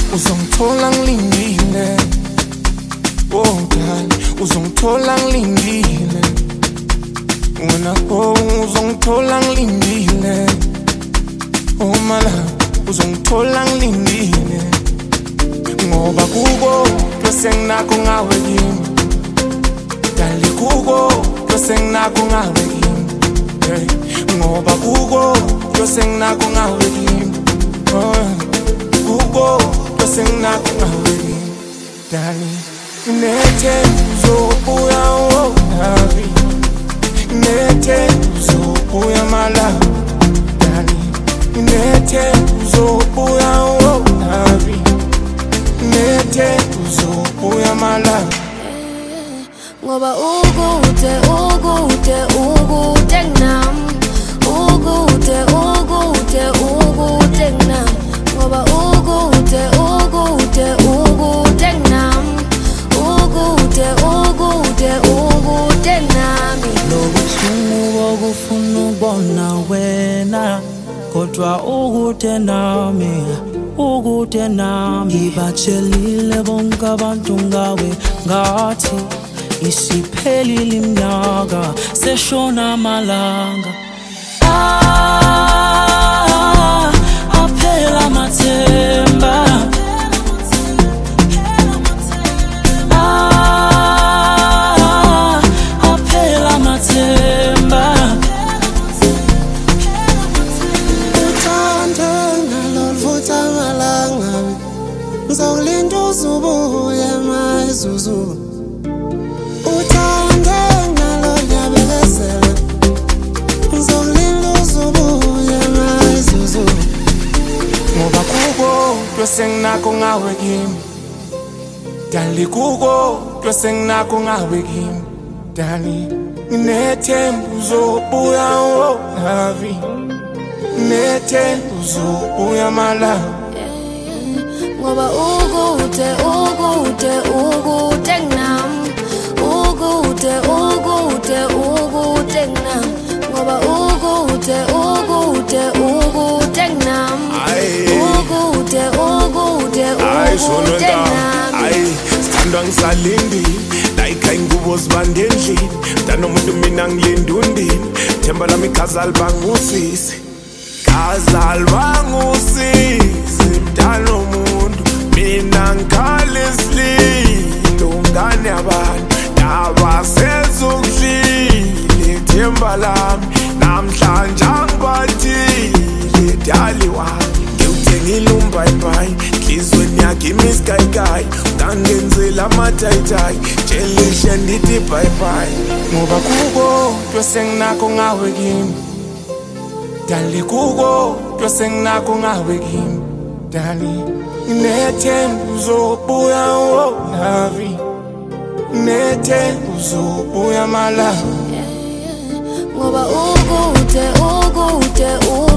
uzongithola ngilindile. Oh dali, uzongithola ngilindile. Wena uzongithola ngilindile. Oh my love, uzongithola ngilindile. Ngoba kuko senginakho ngawe kimi. Dali kuko senginakho ngawe kimi. Hey, ngoba kuko senginakho ngawe kimi. Kuko senginakho ngawe kimi. Dali nethe uzobuya wonavi. Nethe uzobuya mala. Dali nethe uzobuya wonavi. Nethe uzobuya mala. Ngoba ukude kunami. Ukude kunami. Ngoba ukude kunami. Ukude nami. Lobuhlungu bokufuna ubona wena, kodwa ukude nami. Ngibatshelile bonke abantu ngawe ngathi isiphelile iminyaka seshona amalanga. Aphela amathemba. Aphela amathemba. Uthando ngalolvutha amalanga, ngizawulinda uzubuya mazuzu. Uthando ngalolyabekezela, ngizawulinda uzubuya mazuzu. Ngoba kuko senginakho ngawe kimi. Dali kuko senginakho ngawe kimi. Dali nginethemba uzobuya wonavi. Nethe uzobuya mala. Ngoba ukude kunami. Ukude kunami. Ngoba ukude kunami. Ukude nami. Sithandwa ngisalindi like ingubo zibande endlini. Mntana umuntu mina ngilinda undini. Themba lami khazali bangusisi. Khazali bangusisi. Mntana umuntu mina ngikhala isililo. Ngane yabantu nabasezokudlile. Themba lami namhlanje angibathile. Dali wami ngiwuthengile umbhayibhayi. Nhlizweni yakhe imiskayikayi. Ngangenzela amatayitayi. Tshelishe ndithi bye-bye. Ngoba kuko senginakho ngawe kimi. Dali kuko senginakho ngawe kimi. Dali nginethemba uzobuya wonavi. Nethe uzobuya mala. Ngoba ukude